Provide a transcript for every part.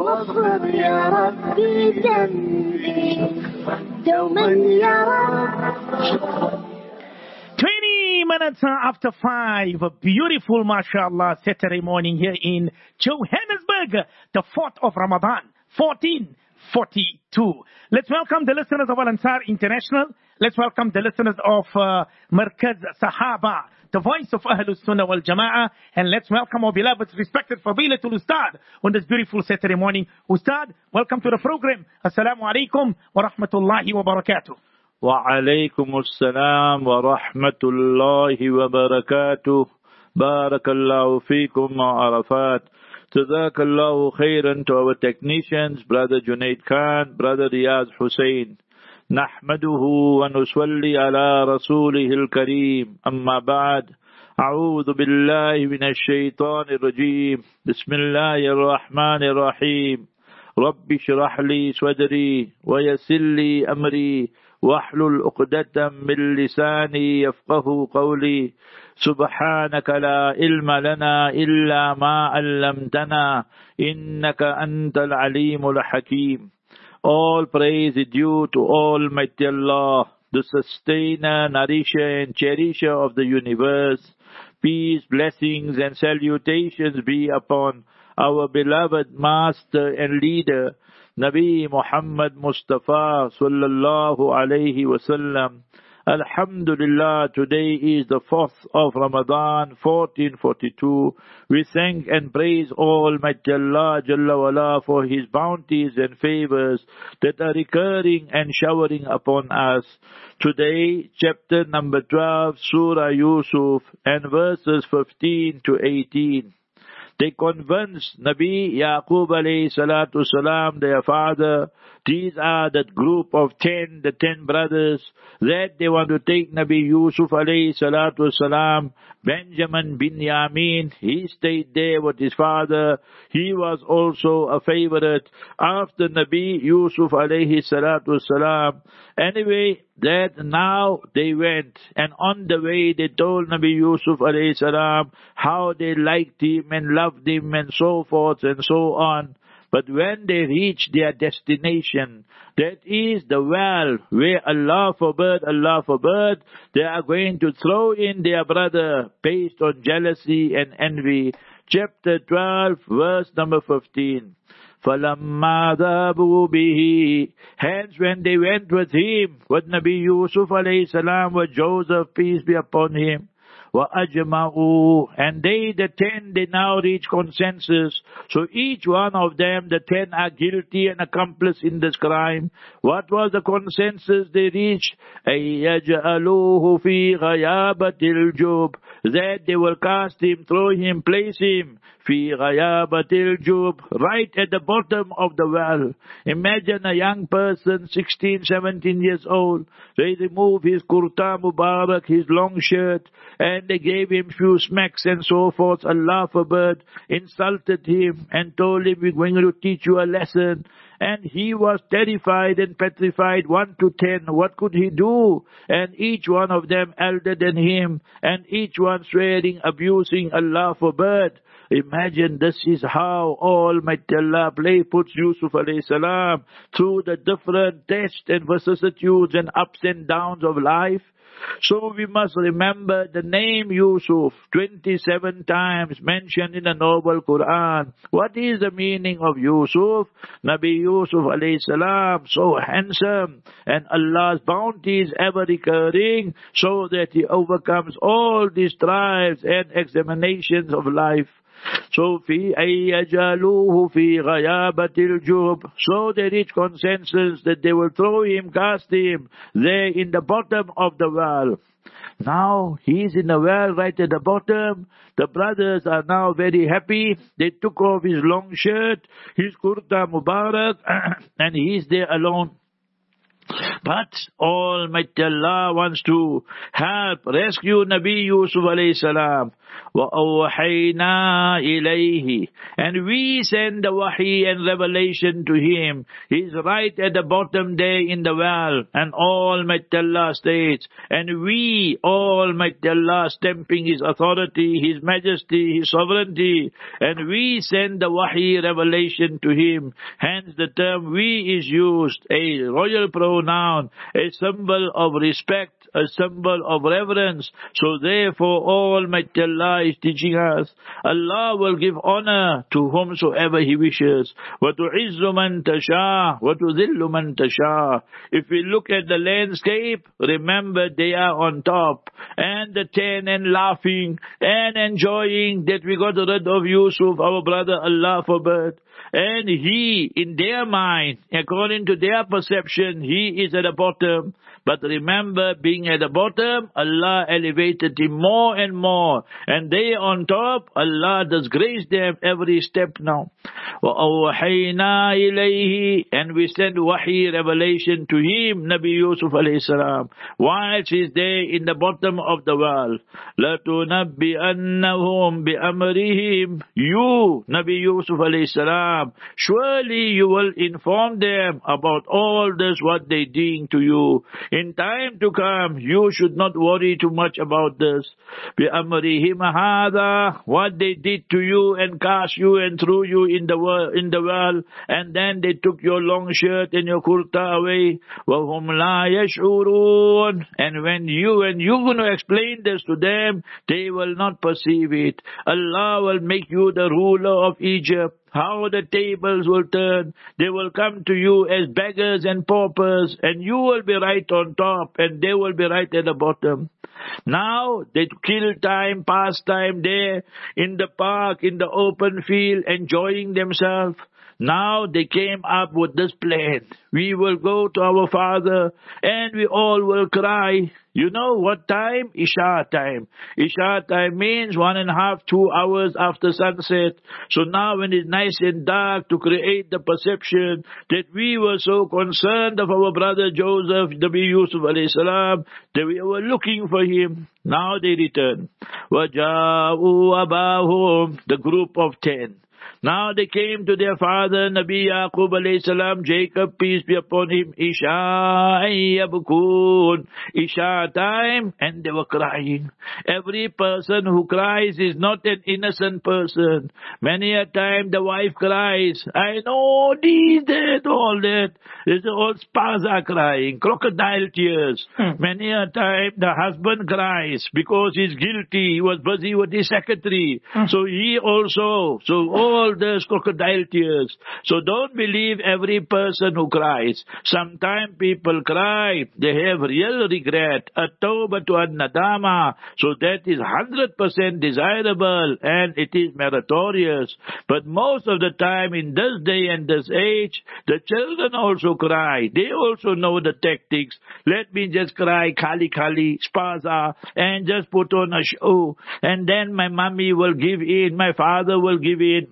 واغفر يا ربي ذنبي دوما يا رب. 20 minutes after 5, a beautiful, mashallah, Saturday morning here in Johannesburg, the 4th of Ramadan, 1442. Let's welcome the listeners of Al-Ansar International. Let's welcome the listeners of Markaz Sahaba, the voice of Ahlul Sunnah wal Jama'ah. And let's welcome our beloved, respected Fadilatul Ustad on this beautiful Saturday morning. Ustad, welcome to the program. Assalamu alaikum wa rahmatullahi wa barakatuh. وعليكم السلام ورحمة الله وبركاته. بارك الله فيكم وعرفات. جزاك الله خيرا to our technicians, Brother Junaid Khan, Brother Riyaz Hussein. نحمده ونصلي على رسوله الكريم. أما بعد. أعوذ بالله من الشيطان الرجيم. بسم الله الرحمن الرحيم. رب اشرح لي صدري ويسر لي أمري واحلل عقدة من لساني يفقه قولي. سبحانك لا علم لنا إلا ما علمتنا إنك أنت العليم الحكيم. All praise is due to Almighty Allah, the sustainer, nourisher and cherisher of the universe. Peace, blessings and salutations be upon our beloved master and leader, Nabi Muhammad Mustafa sallallahu alayhi wasallam. Alhamdulillah, today is the 4th of Ramadan, 1442. We thank and praise Almighty Allah Jalla wala for His bounties and favors that are recurring and showering upon us. Today, chapter number 12, Surah Yusuf, and verses 15 to 18. They convinced Nabi Yaqub alayhi salatu salam, their father. These are that group of 10, the 10 brothers, that they want to take Nabi Yusuf alayhi salatu salam. Benjamin bin Yamin, he stayed there with his father. He was also a favorite after Nabi Yusuf alayhi salatu salam. Anyway, that now they went, and on the way they told Nabi Yusuf alayhi salam how they liked him and loved him and so forth and so on. But when they reached their destination, that is the well where Allah forbid, they are going to throw in their brother based on jealousy and envy. Chapter 12, verse number 15. فَلَمَّا ذَهَبُوا بِهِ. Hence when they went with him, with Nabi Yusuf alayhi salam, with Joseph, peace be upon him, وَأَجْمَعُوا. And they, the 10, they now reach consensus. So each one of them, the 10 are guilty and accomplice in this crime. What was the consensus they reached? أَيَّجْعَلُوهُ فِي غَيَابَةِ الْجُبِّ. That they will cast him, throw him, place him, فِي غَيَابَةِ الْجُبِّ, right at the bottom of the well. Imagine a young person, 16, 17 years old. They remove his kurta mubarak, his long shirt, and they gave him few smacks and so forth. Allah forbid, insulted him and told him, we're going to teach you a lesson. And he was terrified and petrified, 1 to 10. What could he do? And each one of them elder than him, and each one swearing, abusing, Allah forbid. Imagine this is how Almighty Allah puts Yusuf alayhi salam through the different tests and vicissitudes and ups and downs of life. So we must remember the name Yusuf, 27 times mentioned in the Noble Quran. What is the meaning of Yusuf? Nabi Yusuf alayhi salam, so handsome, and Allah's bounty is ever recurring, so that he overcomes all these trials and examinations of life. So في أي يجعلوه في غيابة الجب. So they reach consensus that they will throw him, cast him there in the bottom of the well. Now he's in the well right at the bottom. The brothers are now very happy. They took off his long shirt, his kurta mubarak, and he's there alone. But Almighty Allah wants to help, rescue Nabi Yusuf alayhi salam. وَأَوْحَيْنَا إِلَيْهِ, and we send the wahi and revelation to him. He's right at the bottom there in the well, and Almighty Allah states, and we, Almighty Allah, stamping His authority, His majesty, His sovereignty, and we send the wahi revelation to him. Hence the term we is used, a royal pronoun, a symbol of respect, a symbol of reverence. So therefore Almighty Allah is teaching us, Allah will give honor to whomsoever He wishes. وَتُعِزُّ مَنْ تَشَاءُ وَتُذِلُّ مَنْ تَشَاءُ. If we look at the landscape, remember they are on top, and the 10 and laughing and enjoying that we got rid of Yusuf, our brother, Allah forbid. And he, in their mind, according to their perception, he is at the bottom. But remember, being at the bottom, Allah elevated him more and more. And they on top, Allah does grace them every step now. وَأَوْحَيْنَا إِلَيْهِ, and we send wahi revelation to him, Nabi Yusuf alayhi salam, whilst he's there in the bottom of the well. لَتُنَبِّئَنَّهُمْ بِأَمْرِهِمْ. You, Nabi Yusuf alayhi salam, surely you will inform them about all this what they doing to you. In time to come, you should not worry too much about this. بِأَمْرِهِمْ هَذَا, what they did to you and cast you and threw you in the well, and then they took your long shirt and your kurta away. وَهُمْ لَا يَشْعُرُونَ. And when you're going to explain this to them, they will not perceive it. Allah will make you the ruler of Egypt. How the tables will turn. They will come to you as beggars and paupers, and you will be right on top, and they will be right at the bottom. Now, they kill time, pass time there, in the park, in the open field, enjoying themselves. Now they came up with this plan. We will go to our father and we all will cry. You know what time? Isha time. Isha time means 1.5, 2 hours after sunset. So now when it's nice and dark, to create the perception that we were so concerned of our brother Joseph, Nabi Yusuf alayhi salam, that we were looking for him. Now they return. وَجَاءُوا أَبَاهُمْ, the group of 10. Now they came to their father, Nabi Yaqub alayhi salam, Jacob, peace be upon him, Isha yabkun, Isha time, and they were crying. Every person who cries is not an innocent person. Many a time the wife cries, I know this, that, all that. There's all spaza crying, crocodile tears. Many a time the husband cries because he's guilty, he was busy with his secretary. So he also, all those crocodile tears. So don't believe every person who cries. Sometimes people cry, they have real regret, a tawbah to an-nadama. So that is 100% desirable and it is meritorious. But most of the time in this day and this age, the children also cry. They also know the tactics. Let me just cry, kali, spaza, and just put on a show. And then my mommy will give in, my father will give in.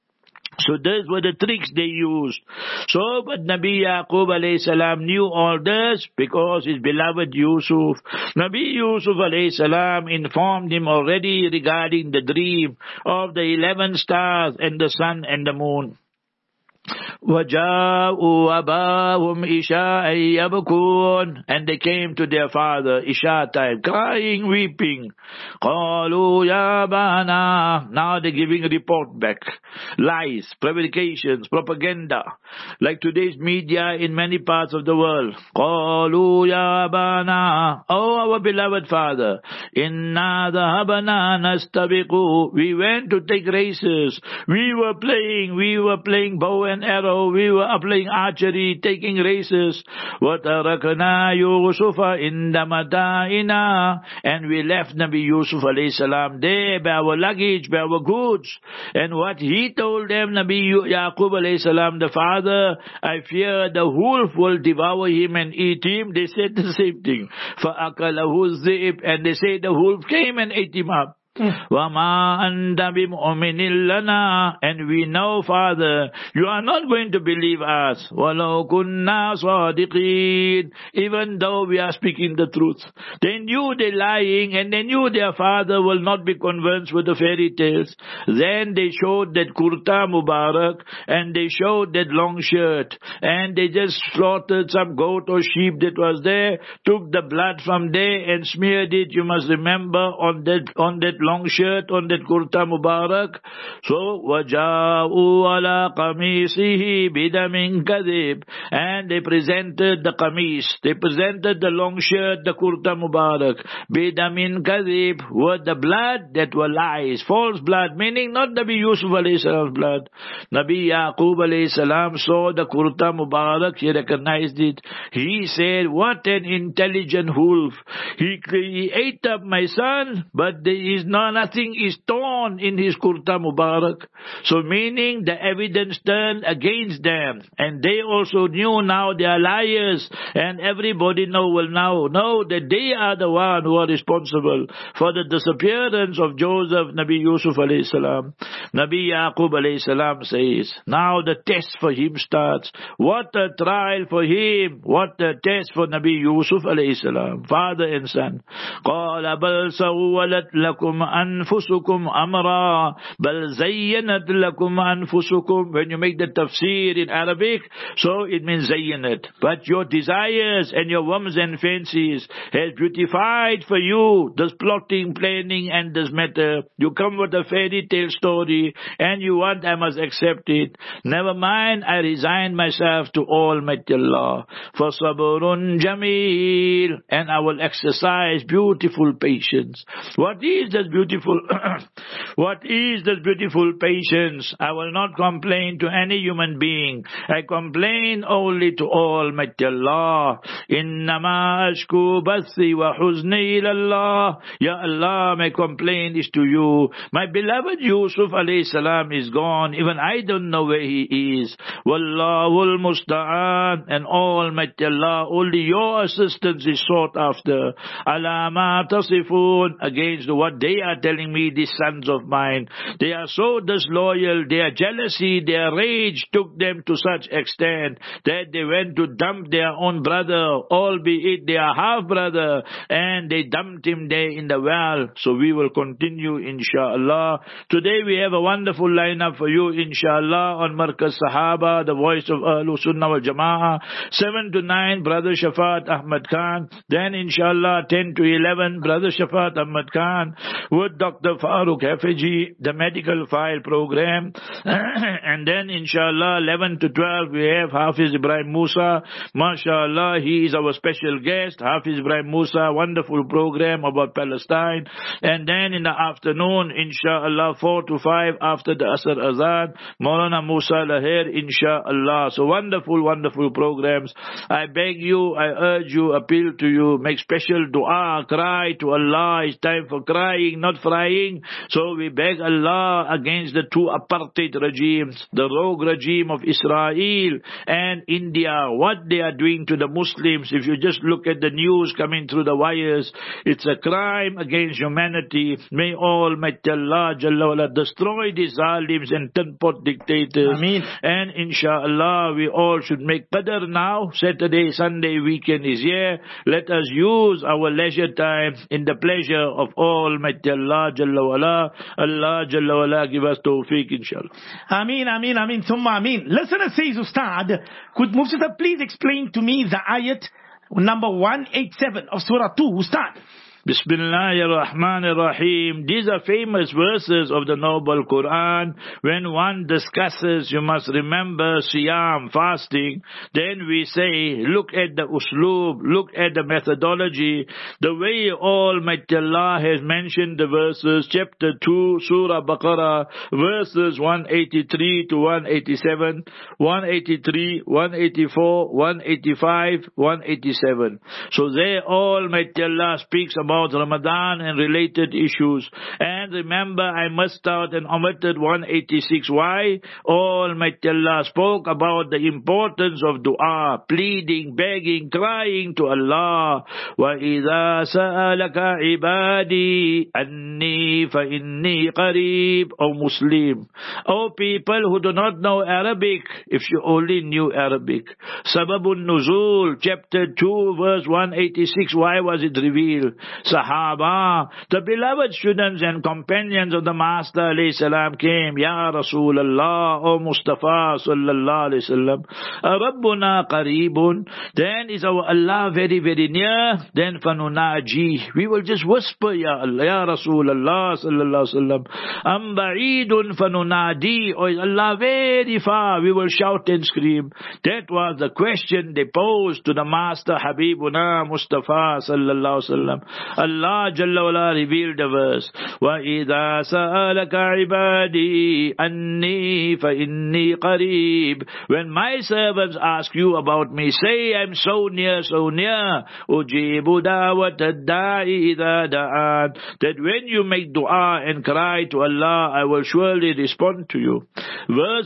So those were the tricks they used. So, but Nabi Yaqub alayhi salam knew all this because his beloved Yusuf. Nabi Yusuf alayhi salam informed him already regarding the dream of the 11 stars and the sun and the moon. وَجَاءُوا أَبَاهُمْ إِشَاءً يَبْكُونَ, and they came to their father, Isha time, crying, weeping. قَالُوا يَا أَبَانَا. Now they're giving a report back. Lies, prevarications, propaganda, like today's media in many parts of the world. قَالُوا يَا أَبَانَا. Oh, our beloved father, إِنَّا ذَهَبْنَا نَسْتَبِقُ. We went to take races. We were playing bow and arrow. We were playing archery, taking races. وَتَرَكْنَا يُوسُفَ عِنْدَ مَتَاعِنَا. And we left Nabi Yusuf alayhi salam there by our luggage, by our goods. And what he told them, Nabi Yaqub alayhi salam, the father, I fear the wolf will devour him and eat him. They said the same thing. فَأَكَلَهُ الذِّئْبُ. And they say the wolf came and ate him up. وَمَا أَنْتَ بِمُؤْمِنٍ لَنَا. And we know, Father, you are not going to believe us. وَلَوْ كُنَّا صَادِقِينَ. Even though we are speaking the truth. They knew they're lying, and they knew their father will not be convinced with the fairy tales. Then they showed that kurta Mubarak, and they showed that long shirt, and they just slaughtered some goat or sheep that was there, took the blood from there and smeared it, you must remember, on that long shirt, on that kurta Mubarak. So, وَجَاءُوا عَلَىٰ قَمِيصِهِ بِدَمٍ كَذِبٍ. And they presented the qamis, they presented the long shirt, the kurta Mubarak, بِدَمٍ كَذِبٍ, with the blood that were lies, false blood, meaning not Nabi Yusuf alayhi salam's blood. Nabi Yaqub alayhi salam saw the kurta Mubarak, he recognized it. He said, what an intelligent wolf. He ate up my son, but there is nothing is torn in his kurta Mubarak. So meaning the evidence turned against them. And they also knew now they are liars. And everybody will now know that they are the one who are responsible for the disappearance of Joseph, Nabi Yusuf alayhi salam. Nabi Yaqub alayhi salam says, now the test for him starts. What a trial for him. What a test for Nabi Yusuf alayhi salam, father and son. قَالَ بَلْ سَوَّلَتْ لَكُمْ أَنفُسُكُمْ أَمْرًا بَلْ زَيَّنَتْ لَكُمْ أَنفُسُكُمْ. When you make the tafsir in Arabic, so it means zayyanat. But your desires and your whims and fancies has beautified for you this plotting, planning and this matter. You come with a fairy tale story and you want I must accept it. Never mind, I resign myself to Almighty Allah. For sabrun jameel, and I will exercise beautiful patience. What is this beautiful what is this beautiful patience? I will not complain to any human being. I complain only to Almighty Allah. Innama ashku bathi wa huzni ilallah. Ya Allah, my complaint is to you. My beloved Yusuf alayhi salam is gone. Even I don't know where he is. Wallahul musta'an. And Almighty Allah, only your assistance is sought after. Alama tasifun, against what they are telling me, these sons of mine. They are so disloyal, their jealousy, their rage took them to such extent that they went to dump their own brother, albeit their half-brother, and they dumped him there in the well. So we will continue, inshallah. Today we have a wonderful lineup for you, inshallah, on Markaz Sahaba, the voice of Ahlul Sunnah wal Jama'ah. 7 to 9, Brother Shafat Ahmad Khan. Then, inshallah, 10 to 11, Brother Shafat Ahmad Khan with Dr. Farooq Hafeji, the medical file program. And then, inshallah, 11 to 12, we have Hafiz Ibrahim Musa. MashaAllah, he is our special guest. Hafiz Ibrahim Musa, wonderful program about Palestine. And then in the afternoon, inshallah, 4 to 5, after the Asr Azan, Maulana Musa Lahir, inshallah. So wonderful, wonderful programs. I beg you, I urge you, appeal to you, make special dua, cry to Allah. It's time for crying, not frying. So we beg Allah against the two apartheid regimes, the rogue regime of Israel and India, what they are doing to the Muslims. If you just look at the news coming through the wires, it's a crime against humanity. May Almighty Allah Jalla wala destroy these zalims and ten-pot dictators. Ameen. And inshallah, we all should make qadr now. Saturday, Sunday, weekend is here. Let us use our leisure time in the pleasure of Almighty Allah Jalla wala. Allah Jalla wala give us tawfiq, inshallah. Ameen, ameen, ameen, thumma ameen. Listener says, Ustad, could Mufsida please explain to me the ayat number 187 of Surah 2, Ustad? Bismillahirrahmanirrahim. These are famous verses of the Noble Quran. When one discusses, you must remember Siyam, fasting. Then we say, look at the usloob, look at the methodology, the way Almighty Allah has mentioned the verses. Chapter 2, Surah Baqarah, verses 183 to 187, 183, 184, 185, 187. So there Almighty Allah speaks about about Ramadan and related issues. And remember, I missed out and omitted 186. Why? Almighty Allah spoke about the importance of dua, pleading, begging, crying to Allah. وَإِذَا سَأَلَكَ عِبَادِي أَنِّي فَإِنِّي قَرِيبٌ. O Muslim, O people who do not know Arabic, if you only knew Arabic. Sababun Nuzul, chapter 2, verse 186. Why was it revealed? Sahaba, the beloved students and companions of the Master alayhi salam came. Ya Rasulallah, O Mustafa sallallahu alayhi wasallam, Rabbuna qareebun. Then is our Allah very, very near? Then fanunaji, we will just whisper, Ya Allah, Ya Rasulallah sallallahu alayhi wasallam. Am ba'idun fanunadi, or is Allah very far? We will shout and scream. That was the question they posed to the Master Habibuna Mustafa sallallahu alaihi wasallam. Allah Jalla wala revealed the verse. وَإِذَا سَأَلَكَ عِبَادِي أَنِّي فَإِنِّي قَرِيبٌ. When my servants ask you about me, say I'm so near, so near. أُجِيبُ دَعْوَةَ الدَّاعِ إِذَا دَعَانِ. That when you make dua and cry to Allah, I will surely respond to you. Verse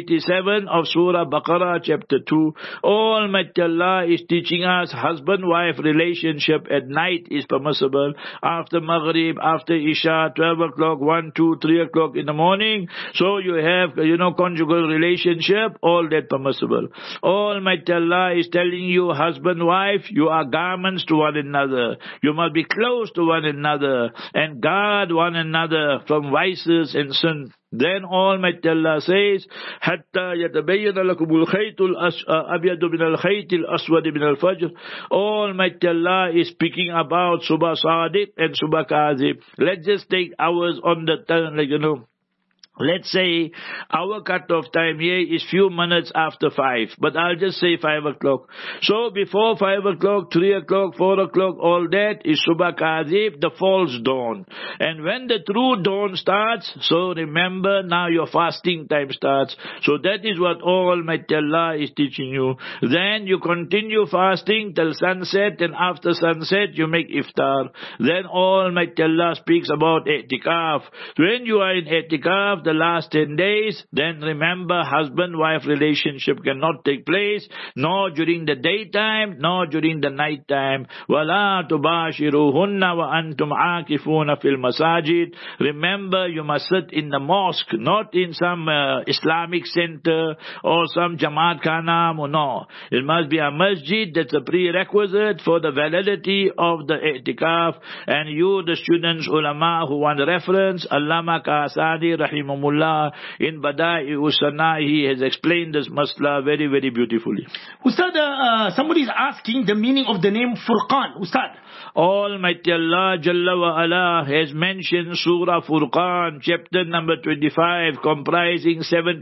187 of Surah Baqarah chapter 2. Almighty Allah is teaching us husband-wife relationship at night is permissible. After Maghrib, after Isha, 12 o'clock, 1, 2, 3 o'clock in the morning. So you have, conjugal relationship, all that permissible. Almighty Allah is telling you, husband-wife, you are garments to one another. You must be close to one another and guard one another from vices and sin. Then Almighty Allah says, حَتَّى يَتَبَيَّنَ لَكُمُ الْخَيْطُ الْأَبْيَضُ مِنَ الْخَيْطِ الْأَسْوَدِ مِنَ الْفَجْرِ. Almighty Allah is speaking about Subha Sadiq and Subha Kazib. Let's just take hours on the turn, Let's say our cut-off time here is few minutes after 5. But I'll just say 5 o'clock. So before 5 o'clock, 3 o'clock, 4 o'clock, all that is Subha Kazib, the false dawn. And when the true dawn starts, so remember now your fasting time starts. So that is what Almighty Allah is teaching you. Then you continue fasting till sunset, and after sunset you make iftar. Then Almighty Allah speaks about i'tikaf. When you are in i'tikaf, the last 10 days, then remember husband-wife relationship cannot take place, nor during the daytime, nor during the night time. وَلَا تُبَاشِرُوهُنَّ وَأَنْتُمْ عَاكِفُونَ فِي الْمَسَاجِدِ. Remember, you must sit in the mosque, not in some Islamic center or some Jamaat Khana. No. It must be a masjid. That's a prerequisite for the validity of the i'tikaf. And you, the students, ulama who want reference, Allama Kasani rahimahullah in Bada'i Usana, he has explained this masla very, very beautifully. Ustad, somebody is asking the meaning of the name Furqan. Ustad, Almighty Allah Jalla wa Ala has mentioned Surah Furqan, chapter number 25, comprising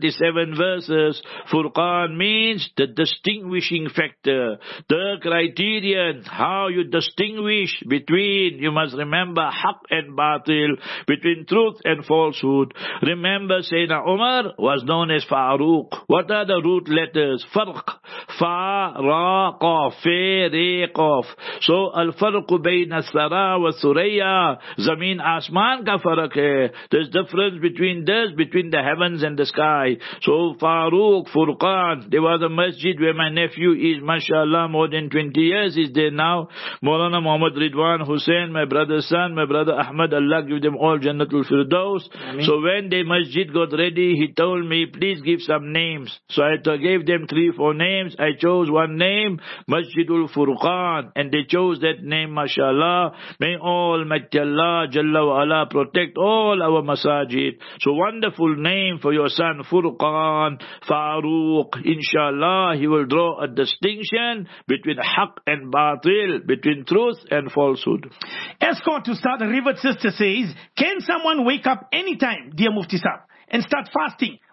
77 verses. Furqan means the distinguishing factor, the criterion, how you distinguish between, you must remember, haq and batil, between truth and falsehood. Remember, Sayyidina Umar was known as Faruq. What are the root letters? Farq. Fa, Ra, Qaf, Fe, Re, Qaf. So, al-farqu bayna as-sara wa suraya. Zameen asman ka farq hai. There's difference between this, between the heavens and the sky. So, Faruq, Furqan. There was a masjid where my nephew is, mashallah, more than 20 years is there now. Maulana Muhammad Ridwan Hussain, my brother's son, my brother Ahmad, Allah give them all Jannatul Firdaus. So when the masjid got ready, he told me, please give some names. So I gave them 3-4 names. I chose one name, Masjidul Furqan, and they chose that name, mashallah. May Almighty Allah Jalla wa Ala protect all our masajid. So wonderful name for your son, Furqan, Faruq. Inshallah, he will draw a distinction between haq and batil, between truth and falsehood. Escort to start, a Rivet sister says, can someone wake up anytime, dear Mufti Sahib, and start fasting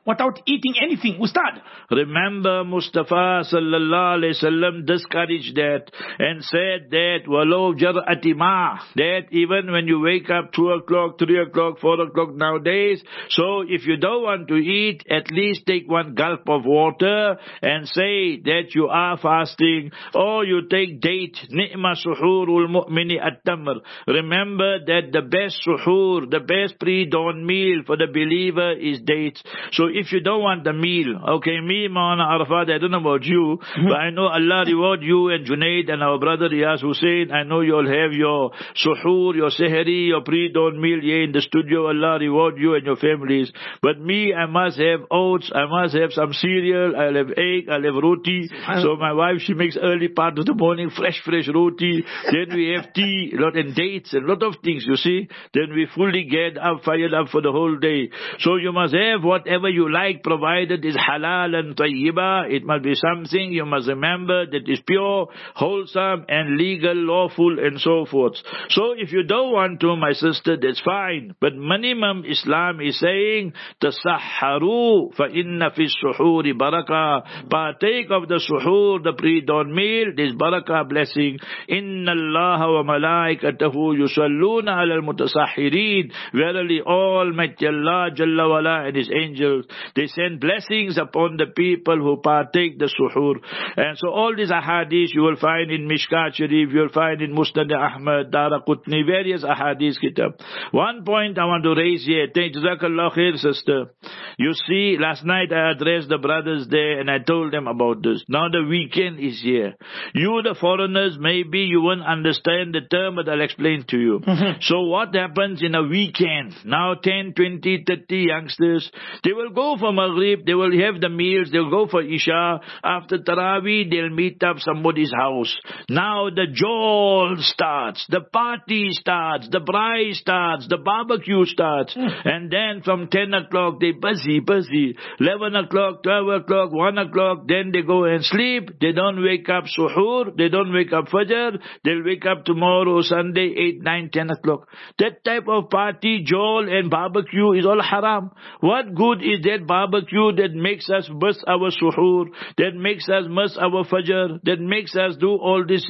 without eating anything, Ustad. Remember, Mustafa sallallahu alayhi wasallam discouraged that and said that walau jar'ati ma, that even when you wake up 2 o'clock, 3 o'clock, 4 o'clock nowadays, so if you don't want to eat, at least take one gulp of water and say that you are fasting, or you take date. Ni'ma suhurul mu'mini at-tamr. Remember that the best suhoor, the best pre-dawn meal for the believer is dates. So if you don't want the meal, okay, me, Maulana Arafat, I don't know about you, but I know Allah reward you and Junaid and our brother Riyaz Hussein. I know you'll have your suhoor, your sehri, your pre-dawn meal here in the studio. Allah reward you and your families. But me, I must have oats, I must have some cereal, I'll have egg, I'll have roti. So my wife, she makes early part of the morning, fresh roti. Then we have tea, lot and dates, and lot of things, you see. Then we fully get up, fired up for the whole day. So you must have whatever you like, provided is halal and tayyiba. It must be something you must remember that is pure, wholesome, and legal, lawful, and so forth. So if you don't want to, my sister, that's fine. But minimum Islam is saying, tasahharu fa inna fi suhuri barakah. Partake of the suhoor, the pre-dawn meal, this barakah blessing. Inna Allah wa malaikatahu yusalluna ala al-mutasahhirin. Verily Almighty Allah Jalla wala and His angels, they send blessings upon the people who partake the suhoor. And so all these ahadith you will find in Mishkat Sharif, you will find in Musnad Ahmad, Daraqutni, various ahadith kitab. One point I want to raise here. Jazakallah khair, sister. You see, last night I addressed the brothers there and I told them about this. Now the weekend is here. You, the foreigners, maybe you won't understand the term, but I'll explain to you. So what happens in a weekend? Now 10, 20, 30 youngsters, they will go for Maghrib, they will have the meals, they'll go for Isha. After Taraweeh, they'll meet up somebody's house. Now the jol starts, the party starts, the braai starts, the barbecue starts. And then from 10 o'clock, they busy. 11 o'clock, 12 o'clock, 1 o'clock, then they go and sleep. They don't wake up suhoor, they don't wake up fajr, they'll wake up tomorrow, Sunday, 8, 9, 10 o'clock. That type of party, jol and barbecue is all haram. What good is that barbecue that makes us miss our suhoor, that makes us miss our fajr, that makes us do all this?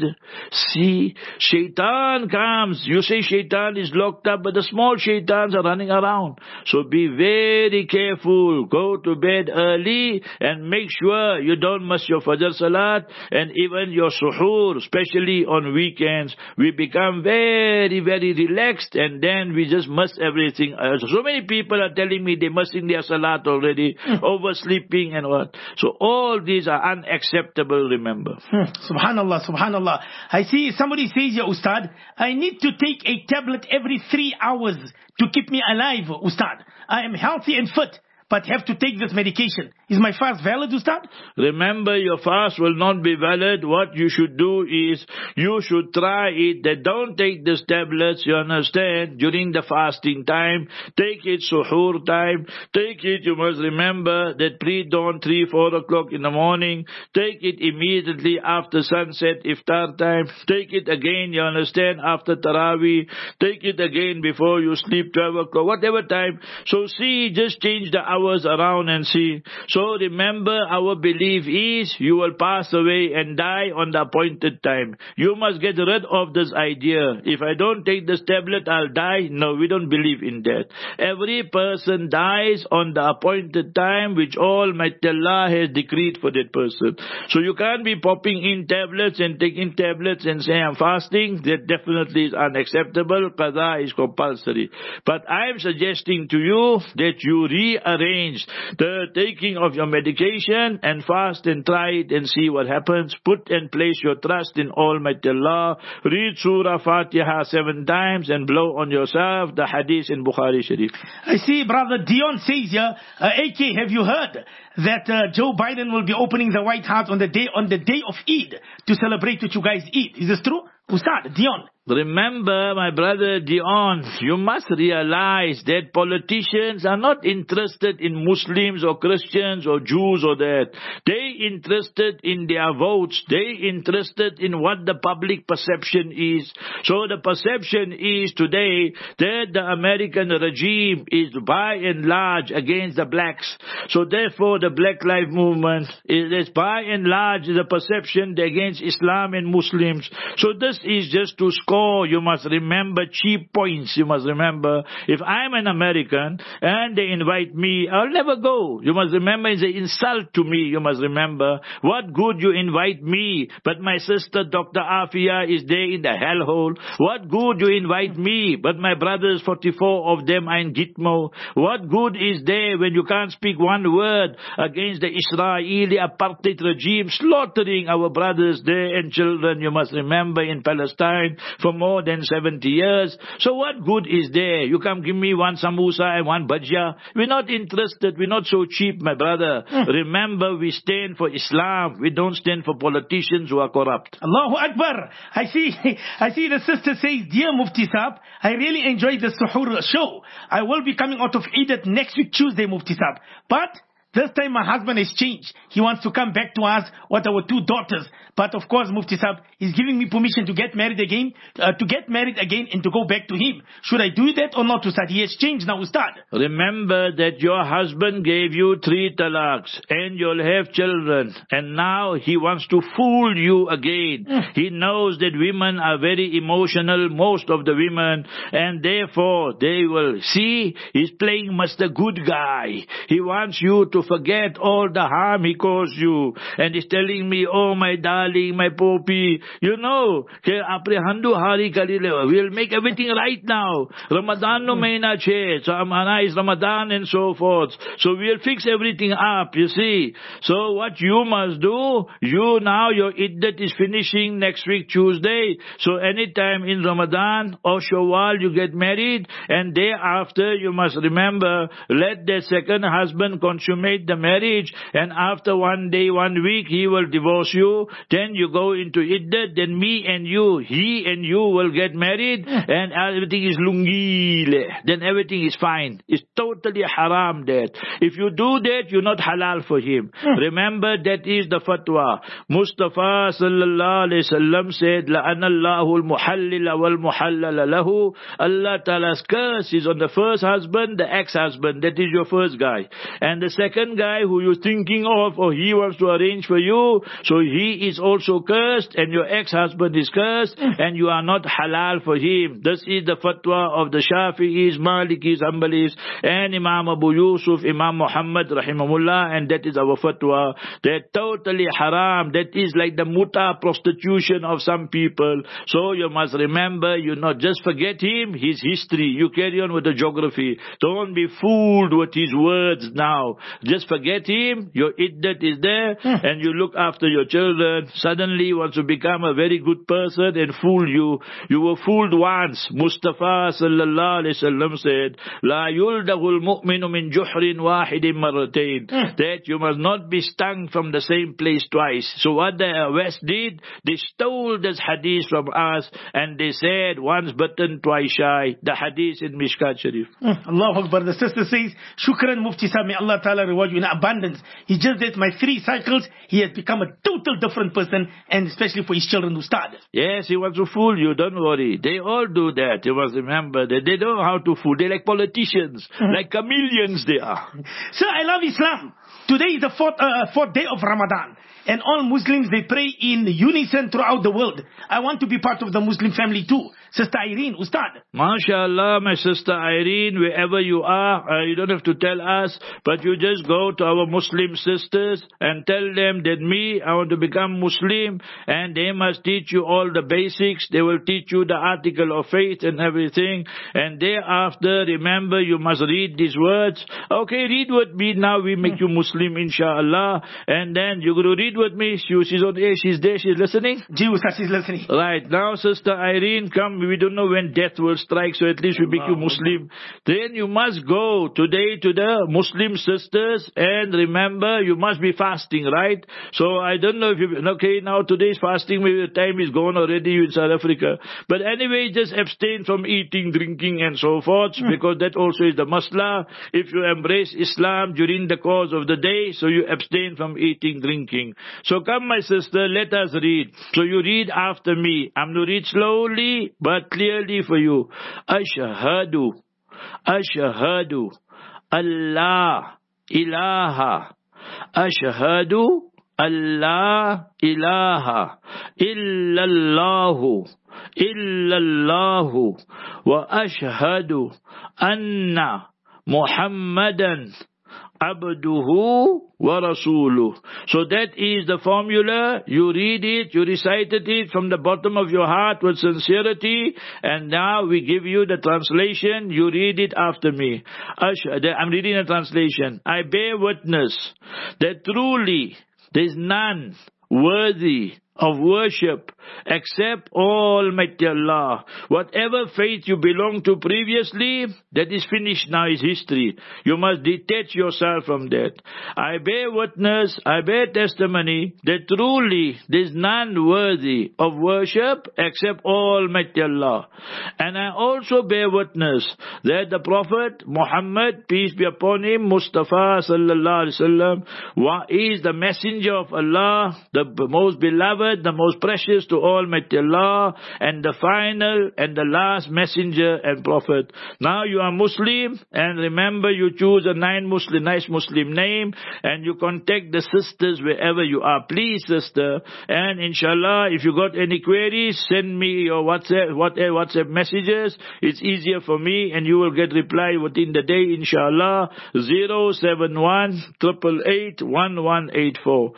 See, shaitan comes. You say shaitan is locked up, but the small shaitans are running around. So be very careful. Go to bed early and make sure you don't miss your fajr salat and even your suhoor, especially on weekends. We become very, very relaxed and then we just miss everything else. So many people are telling me they're missing their salat already, oversleeping and what. So all these are unacceptable, remember. Subhanallah, subhanallah. I see somebody says here, Ustad, I need to take a tablet every 3 hours to keep me alive, Ustad. I am healthy and fit, but have to take this medication. Is my fast valid, Ustad? Remember, your fast will not be valid. What you should do is, you should try it. That don't take these tablets, you understand, during the fasting time. Take it suhoor time. Take it, you must remember, that pre-dawn, 3, 4 o'clock in the morning. Take it immediately after sunset, iftar time. Take it again, you understand, after Taraweeh. Take it again before you sleep, 12 o'clock, whatever time. So see, just change the hours around and see. So remember, our belief is you will pass away and die on the appointed time. You must get rid of this idea. If I don't take this tablet, I'll die. No, we don't believe in that. Every person dies on the appointed time which Almighty Allah has decreed for that person. So you can't be popping in tablets and taking tablets and say I'm fasting. That definitely is unacceptable. Qada is compulsory. But I'm suggesting to you that you rearrange the taking of your medication and fast and try it and see what happens. Put and place your trust in Almighty Allah. Read Surah Fatiha 7 times and blow on yourself. The hadith in Bukhari Sharif. I see Brother Dion says here, AK, have you heard that Joe Biden will be opening the White House on the day of Eid to celebrate what you guys eat? Is this true? Ustad, Dion. Remember, my brother Dion, you must realize that politicians are not interested in Muslims or Christians or Jews or that. They They interested in their votes. They interested in what the public perception is. So the perception is today that the American regime is by and large against the blacks. So therefore the Black Lives Movement is by and large the perception against Islam and Muslims. So this is just to score, you must remember, cheap points. You must remember, if I'm an American and they invite me, I'll never go. You must remember, it's an insult to me. You must remember, what good you invite me, but my sister Dr. Afia is there in the hellhole. What good you invite me, but my brothers, 44 of them are in Gitmo. What good is there when you can't speak one word against the Israeli apartheid regime slaughtering our brothers there and children, you must remember, in Palestine for more than 70 years. So what good is there? You come give me one samosa and one bhajia. We're not interested. We're not so cheap, my brother. Remember, we stand for Islam. We don't stand for politicians who are corrupt. Allahu Akbar. I see the sister says, dear Mufti Saab, I really enjoyed the Suhoor show. I will be coming out of Eid next week Tuesday, Mufti Saab. But this time my husband has changed. He wants to come back to us with our 2 daughters. But of course, Mufti Saab is giving me permission to get married again, and to go back to him. Should I do that or not, Ustad? He has changed now, Ustad. Remember that your husband gave you 3 talaqs and you'll have children. And now he wants to fool you again. He knows that women are very emotional, most of the women. And therefore, they will see he's playing Mr. Good Guy. He wants you to forget all the harm he caused you. And he's telling me, oh my darling, my poppy, you know, we'll make everything right now. Ramadan no mahina che, so Amana is Ramadan and so forth. So we'll fix everything up, you see. So what you must do, your iddat is finishing next week Tuesday. So anytime in Ramadan or Shawwal you get married, and thereafter you must remember, let the second husband consummate the marriage, and after 1 day, 1 week, he will divorce you. Then you go into iddat, then he and you will get married, and everything is lungile. Then everything is fine. It's totally haram that. If you do that, you're not halal for him. Remember, that is the fatwa. Mustafa sallallahu alayhi wasallam said, la'ana Allahu al-muhallila wal-muhallala lahu. Allah Ta'ala's curse is on the first husband, the ex-husband. That is your first guy. And the second guy who you're thinking of, or he wants to arrange for you, so he is also cursed, and your ex-husband is cursed, and you are not halal for him. This is the fatwa of the Shafi'is, Malikis, Hanbalis, and Imam Abu Yusuf, Imam Muhammad rahimahullah, and that is our fatwa. They're totally haram. That is like the muta, prostitution of some people. So you must remember, you not just forget him, his history. You carry on with the geography. Don't be fooled with his words now. Just forget him, your iddat is there, and you look after your children. Suddenly he wants to become a very good person and fool you. You were fooled once. Mustafa sallallahu alayhi wasallam said, La yuldagul mu'minu min juhrin wahidin marratain. That you must not be stung from the same place twice. So what the West did, they stole this hadith from us, and they said, once bitten, twice shy. The hadith in Mishkat Sharif. Allahu Akbar. The sister says, Shukran Mufti Saab, may Allah Ta'ala reward you in abundance. He just did my 3 cycles. He has become a total different person, and especially for his children who started. Yes, he wants to fool you. Don't worry. They all do that. You must remember that they know how to fool. They're like politicians, like chameleons they are. Sir, I love Islam. Today is the fourth day of Ramadan, and all Muslims, they pray in unison throughout the world. I want to be part of the Muslim family too. Sister Irene, Ustad. MashaAllah, my sister Irene, wherever you are, you don't have to tell us, but you just go to our Muslim sisters and tell them that I want to become Muslim, and they must teach you all the basics. They will teach you the article of faith and everything, and thereafter, remember, you must read these words. Okay, read with me now, we make you Muslim, inshallah, and then you're going to read with me. She's on air, she's there, she's listening. She's listening. Right, now Sister Irene, come. We don't know when death will strike, so at least we make you Muslim. Then you must go today to the Muslim sisters sisters, and remember, you must be fasting, right? So I don't know if you, okay, now today's fasting, maybe the time is gone already in South Africa. But anyway, just abstain from eating, drinking, and so forth, because that also is the masla. If you embrace Islam during the course of the day, so you abstain from eating, drinking. So come, my sister, let us read. So you read after me. I'm going to read slowly, but clearly for you. Ashhadu, Ashhadu, Allah, ilaha. Ashhadu, Allah, ilaha. Illallahu, illallahu. Wa ashhadu anna Muhammadan abduhu wa rasuluh. So that is the formula. You read it, you recited it from the bottom of your heart with sincerity, and now we give you the translation. You read it after me. I'm reading the translation. I bear witness that truly there is none worthy of worship except Almighty Allah. Whatever faith you belong to previously, that is finished now, is history. You must detach yourself from that. I bear witness, I bear testimony that truly there is none worthy of worship except Almighty Allah. And I also bear witness that the Prophet Muhammad, peace be upon him, Mustafa sallallahu alaihi wasallam, is the messenger of Allah, the most beloved, the most precious to Almighty Allah, and the final and the last messenger and prophet. Now you are Muslim, and remember, you choose a nice Muslim name, and you contact the sisters wherever you are. Please, sister, and inshallah, if you got any queries, send me your WhatsApp messages. It's easier for me, and you will get reply within the day, inshallah. 071 888 1184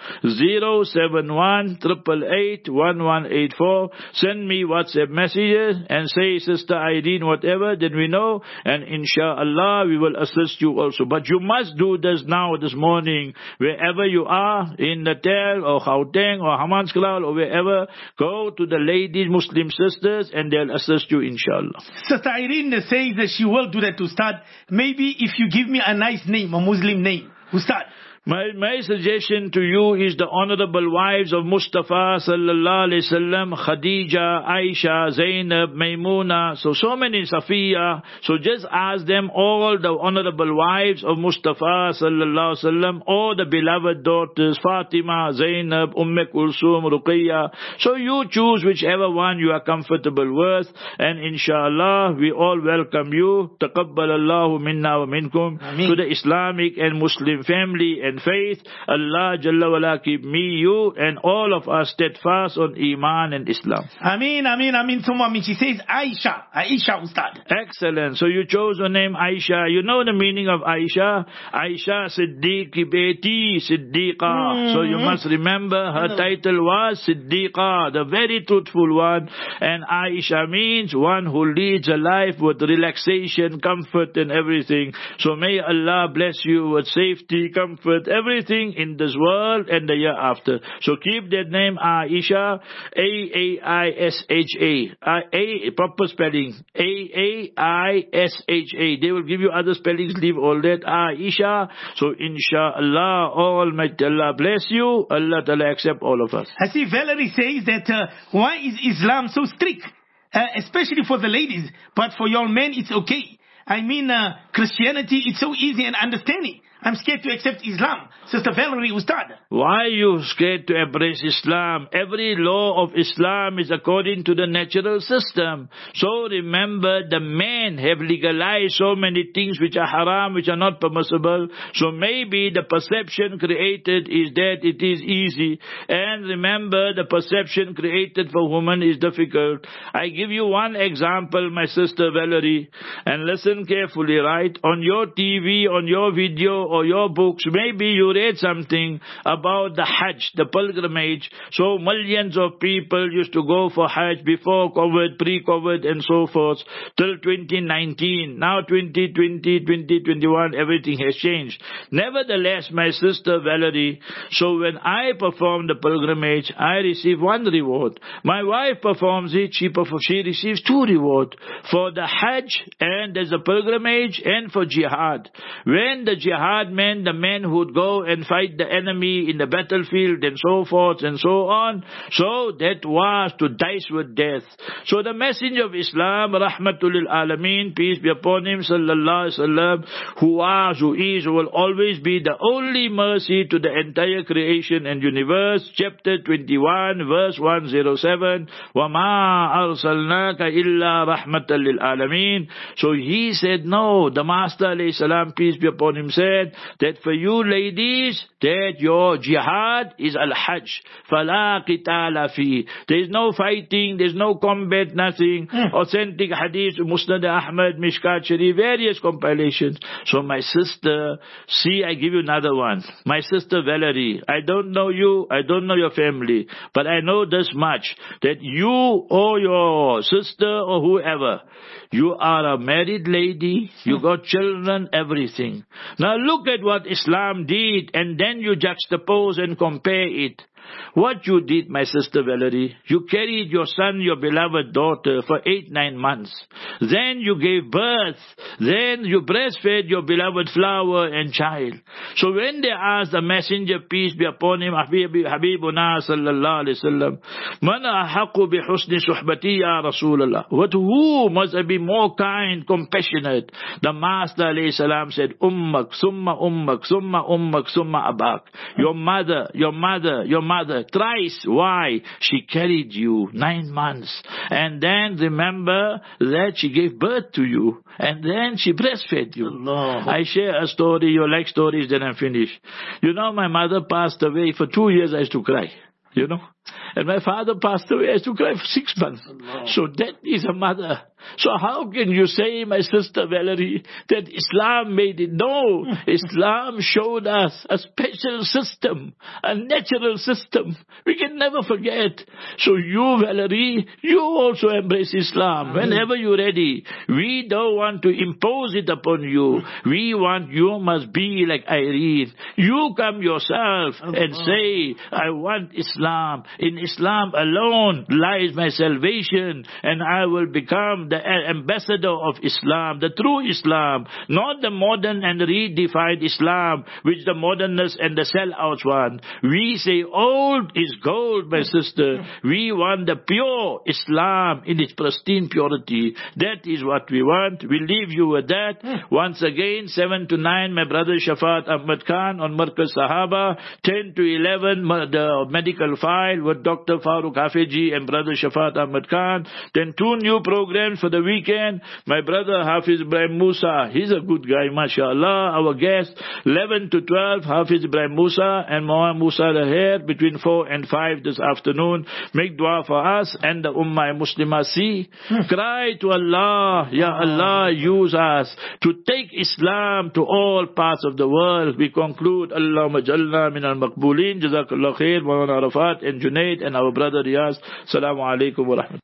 071 888 1184. Send me WhatsApp messages and say, Sister Irene, whatever, then we know, and inshallah we will assist you also. But you must do this now, this morning, wherever you are, in Natal or Gauteng or Hammanskraal or wherever. Go to the ladies, Muslim sisters, and they'll assist you, inshallah. Sister Irene says that she will do that, Ustad. Maybe if you give me a nice name, a Muslim name, Ustad. My suggestion to you is the honorable wives of Mustafa sallallahu alaihi wasallam, Khadija, Aisha, Zainab, Maimuna, so many, Safiya. So just ask them, all the honorable wives of Mustafa sallallahu alaihi wasallam, all the beloved daughters, Fatima, Zainab, Kulsum, Ruqayya. So you choose whichever one you are comfortable with, and inshallah we all welcome you. Taqabbalallahu minna wa minkum to the Islamic and Muslim family and faith. Allah Jalla wala keep me, you, and all of us steadfast on Iman and Islam. Ameen, Ameen, Ameen. She says Aisha, Ustad. Excellent. So you chose the name Aisha. You know the meaning of Aisha? Aisha Siddiqi Beti Siddiqa. So you must remember her title was Siddiqa, the very truthful one. And Aisha means one who leads a life with relaxation, comfort and everything. So may Allah bless you with safety, comfort, everything in this world and the year after. So keep that name Aisha, A-A-I-S-H-A. Proper spelling, A-A-I-S-H-A. They will give you other spellings, leave all that. Aisha. So inshallah, Almighty Allah bless you. Allah Ta'ala accept all of us. I see Valerie says that why is Islam so strict? Especially for the ladies, but for your men it's okay. I mean, Christianity, it's so easy and understanding. I'm scared to accept Islam. Sister Valerie, Ustad. Why are you scared to embrace Islam? Every law of Islam is according to the natural system. So remember, the men have legalized so many things which are haram, which are not permissible. So maybe the perception created is that it is easy. And remember, the perception created for women is difficult. I give you one example, my sister Valerie, and listen carefully, right? On your TV, on your video, or your books, maybe you read something about the Hajj, the pilgrimage. So millions of people used to go for Hajj before COVID, pre-COVID and so forth, till 2019. Now 2020, 2021, everything has changed. Nevertheless, my sister Valerie, so when I perform the pilgrimage, I receive one reward. My wife performs it, she receives two rewards. For the Hajj, and there's a pilgrimage, and for jihad. When the jihad jihad meant the men who would go and fight the enemy in the battlefield and so forth and so on. So that was to dice with death. So the messenger of Islam, Rahmatul lil Alameen, peace be upon him, sallallahu alaihi wasallam, who was, who is, who will always be the only mercy to the entire creation and universe, chapter 21, verse 107, وَمَا أَرْسَلْنَاكَ إِلَّا رَحْمَةً لِلْعَالَمِينَ. So he said, no, the Master alayhi salam, peace be upon him, said that for you ladies, that your jihad is al-hajj, فَلَا قِتَالَ فِيهِ. There is no fighting, there is no combat, nothing. Authentic hadith, Musnad Ahmad, Mishkat Sharif, various compilations. So my sister, see, I give you another one. My sister Valerie, I don't know you, I don't know your family, but I know this much, that you or your sister or whoever, you are a married lady, you got children, everything. Now look at what Islam did, and then you juxtapose and compare it. What you did, my sister Valerie, you carried your son, your beloved daughter, for 8-9 months. Then you gave birth. Then you breastfed your beloved flower and child. So when they asked the messenger, peace be upon him, Habibuna sallallahu alaihi wasallam, Man ahaqu bi husni suhbati ya Rasulallah. What, who must be more kind, compassionate? The Master alayhi salam said, Ummak, summa ummak, summa ummak, summa abak. Your mother, your mother, your mother. Thrice. Why? She carried you 9 months. And then remember that she gave birth to you. And then she breastfed you. Allah. I share a story. You like stories, then I'm finished. You know, my mother passed away. For 2 years I used to cry. You know. And my father passed away. I used to cry for 6 months. Allah. So that is a mother. So how can you say, my sister Valerie, that Islam made it? No, Islam showed us a special system, a natural system. We can never forget. So you, Valerie, you also embrace Islam whenever you're ready. We don't want to impose it upon you. We want you must be like Irene. You come yourself and say, I want Islam. In Islam alone lies my salvation, and I will become the ambassador of Islam, the true Islam, not the modern and redefined Islam, which the modernists and the sellouts want. We say old is gold, my sister. We want the pure Islam in its pristine purity. That is what we want. We leave you with that. Once again, 7 to 9, my brother Shafat Ahmad Khan on Markaz Sahaba. 10 to 11, the medical file with Dr. Farooq Hafeji and brother Shafat Ahmad Khan. Then 2 new programs for the weekend. My brother Hafiz Ibrahim Musa, he's a good guy, mashallah. Our guest, 11 to 12, Hafiz Ibrahim Musa and Mohammed Musa Lahir, between 4 and 5 this afternoon. Make dua for us and the Ummah Muslimah. See, cry to Allah, Ya Allah, use us to take Islam to all parts of the world. We conclude, Allahumma jalla min al-maqbulin, Jazakallah khair, Mawlana Arafat and Junaid and our brother Riyaz. Assalamu alaikum wa rahmatullahi.